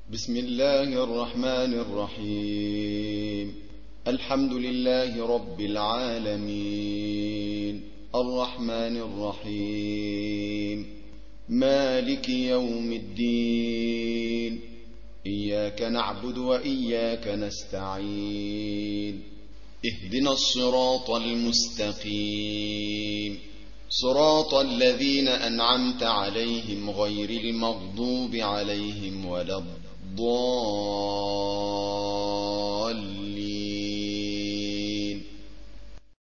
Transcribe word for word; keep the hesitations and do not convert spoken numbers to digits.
بسم الله الرحمن الرحيم. الحمد لله رب العالمين، الرحمن الرحيم، مالك يوم الدين، إياك نعبد وإياك نستعين، اهدنا الصراط المستقيم، صراط الذين أنعمت عليهم غير المغضوب عليهم ولا الضالين.